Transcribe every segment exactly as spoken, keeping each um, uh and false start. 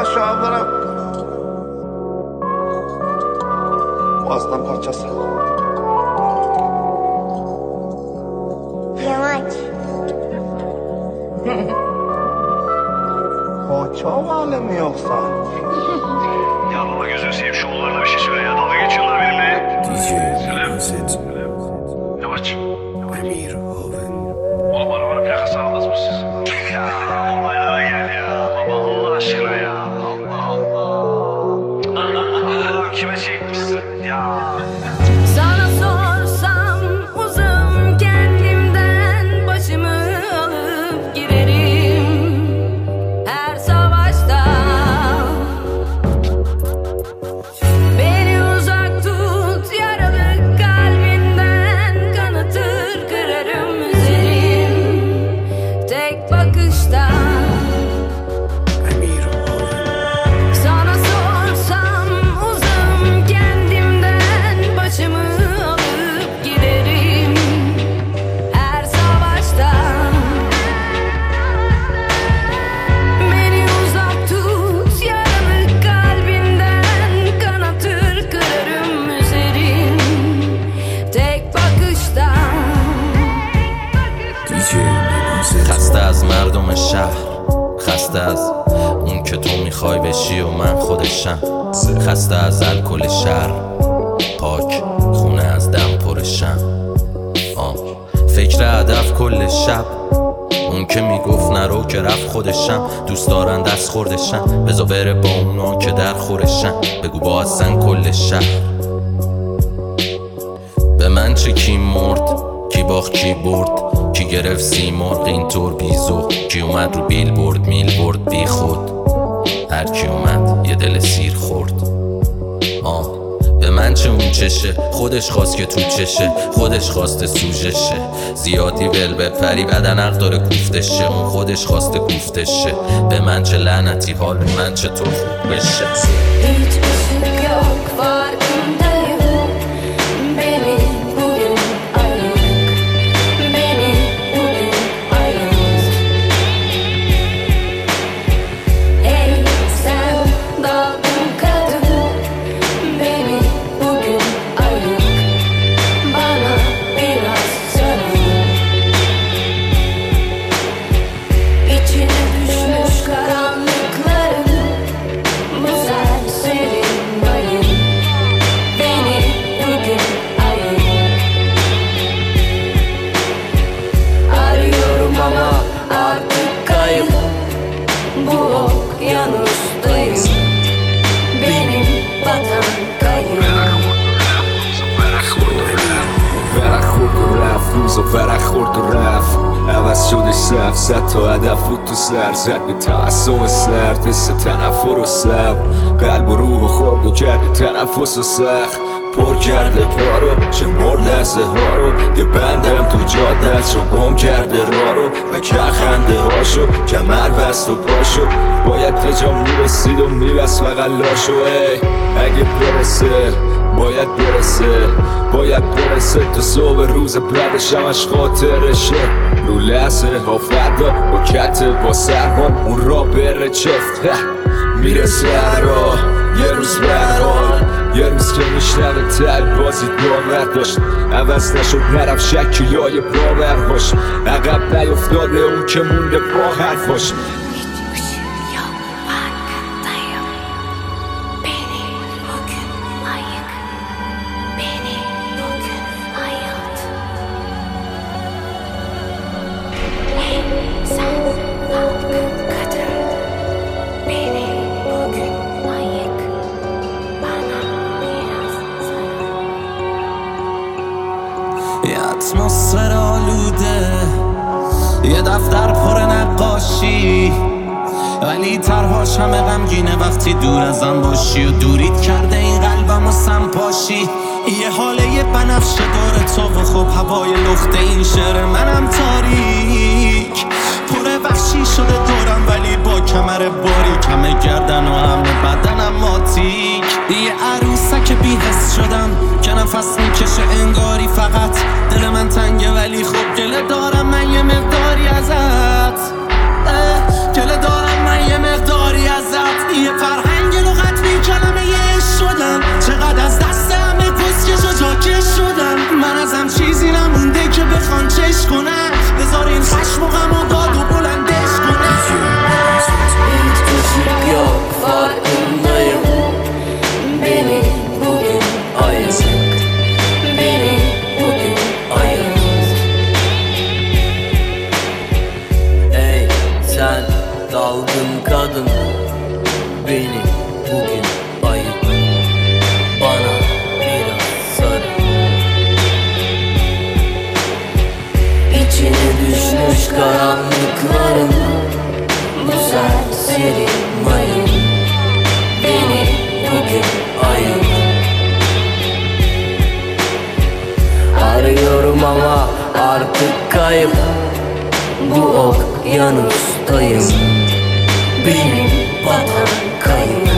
şu an bana boğazdan parçası. Yavaş. Poğaça var mı yoksa? Ya baba gözünü seveyim şu oğullarına bir şey söyle ya. Dalga geçiyorlar benimle. D J Selam. Yavaş. Emir Oven. Oğlum arabanın plakası aldınız mı siz? Ya olaylara gel ya. Baba Allah aşkına ya. Allah Allah. Allah kime çekmişsin ya. Sana sorsam uzun kendimden başımı alıp giderim her savaşta. Beni uzak tut yaralı kalbimden, kanatır kırarım üzerim tek bakışta. Emir Oven. Sana sorsam uzun kendimden başımı alıp giderim her savaşta. Beni uzak tut yaralı kalbimden, kanatır kırarım üzerim tek bakışta. D J Selam. خسته از مردم شهر، خسته از اون که تو میخوای بشی و من خودشم، خسته از الکل شهر پاک خونه از دم پرشم. آه فکر هدف کل شب، اون که میگفت نرو که رفت خودشم، دوست دارن دست خوردشم، بذار بره با اونا که در خورشم، بگو با اصلا کل شهر. به من چه کی مرد، کی باخت کی برد، کی گرفت سیمرغ اینطور بیزو، کی اومد رو بیل برد میل برد بی خود، هر کی اومد یه دل سیر خورد. آه به من چه اون چشه، خودش خواست که تو چشه، خودش خواسته سوژشه، زیادی ول بپری بدن حق داره کوفتشه، اون خودش خواسته کوفتشه. به من چه لعنتی حال من چه تو خوب بشه. Hiç ışık yok farkındayım. Beni bugün ayık, beni bugün ayık. Ey sen dalgın kadın, beni bugün ayık, bana biraz sarıl. İçine düşmüş karanlıkların bu serserin mayın, beni bugün ayır. Arıyorum ama artık kayıp bu okyanustayım, benim vatan kayıp. ورق خورد و رفت روز و ورق خورد و رفت، عوض شده شب زد تا هدف بود تو سر، زد به تعصب سرد مثل تنفر و سب، قلب و روح و خورد و کرد تنفس و سخت، پر کرده پا رو چه مرد لحظه ها رو، یه بندم تو جادت رو گم کرده را رو، و کرخنده هاشو کمر بست و پاشو، باید تا جا میرسید و میبست فقط لاشو. ای اگه برسه باید برسه، باید برسه تا صبح روز بعدش همش خاطرشه، رو لحظه ها فردا با کت با سرمان اون را بره چفت میرسه هر راه یه روز برحال، یه روز که میشنوه تل بازید باور داشت، عوض نشد نرفت شکیای باورهاش، عقب نیفتاده اون که مونده با حرفاش. یه اتمسفر آلوده، یه دفتر پر نقاشی، ولی طرحاش همه غمگینه وقتی دور ازم باشی، و دورید کرده این قلبم و سمپاشی. یه حاله یه بنفشه داره تو و خب هوای لخته این شعر منم تاریک، پر وحشی شده دورم ولی با کمر باری، کمه گردن و همه بدنم ماتیک. یه عروسک بی حس شدم که نفس میکشه انگاری، فقط دل من تنگه ولی خب گله دارم من یه مقداری ازت، گله دارم من یه مقداری ازت. یه sen dalgın kadın, beni bugün ayıp, bana biraz sarı. İçine düşmüş karanlıkların bu serseri mayın, beni bugün ayıp. Arıyorum ama artık kayıp, bu okyanustayım, benim vatan kayıp.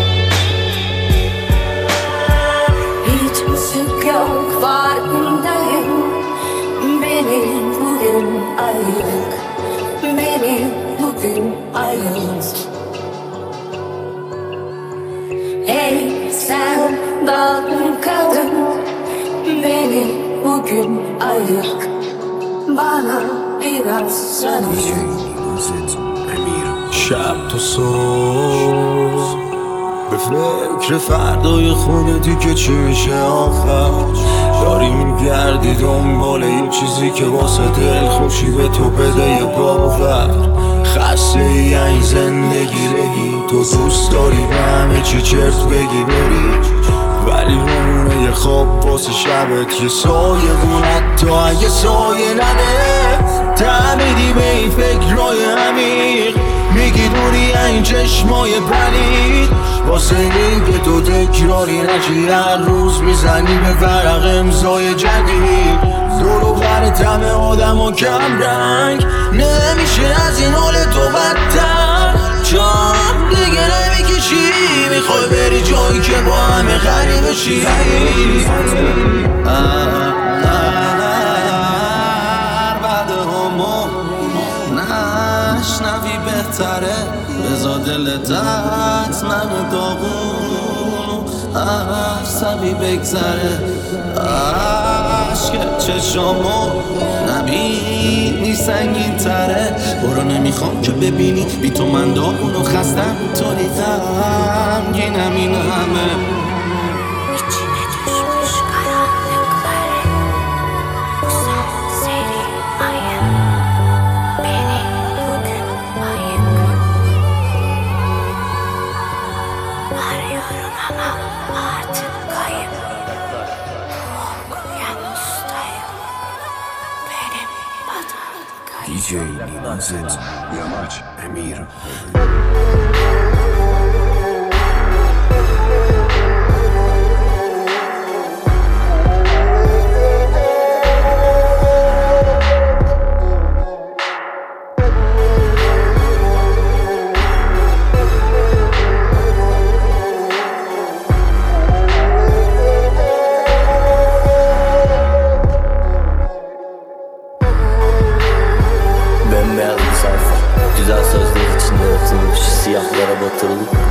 Hiç ışık yok farkındayım, beni bugün ayık, beni bugün ayık. Hey sen dalgın kadın, beni bugün ayık, bana biraz D canım. J Innocent Amir. شب تا صبح به فکر فردای خودتی که چی میشه آخر، داری میگردی دنبال یه چیزی که واسه دل خوشی به تو بده یه باور. خسته ای این زندگی بگی تو دوست داری به همه چی چرت بگی بری، ولی رمونه یه خواب واسه شبت یه سایه بون حتی اگه سایه نده. تعمیدی به این فکرهای عمیق، میگی دوری این چشمای پلید، واسه این که تو تکراری نشی هر روز میزنی به ورق امضای جدید. دور و برت همه آدم و کم رنگ، نمیشه از این حال تو بدتر، چون دیگه نمیکشی میخوای بری جایی که با همه غریبه شی. نشنوی بهتره بزا دلت نمه داغون، عصبی بگذره عشق چشامو نبینی سنگین تره. برو نمیخوام که ببینی بی تو من داغون و خستم طوری غمگینم این همه. İçine düşmüş karanlıkların bu serseri mayın, beni bugün ayık. Arıyorum ama artık kayıp, bu okyanustayım, benim vatan D kayıp. J Innocent Amir. Bembeyaz bir sayfa, güzel sözler içinde yırtılmış, siyahlara batırılıp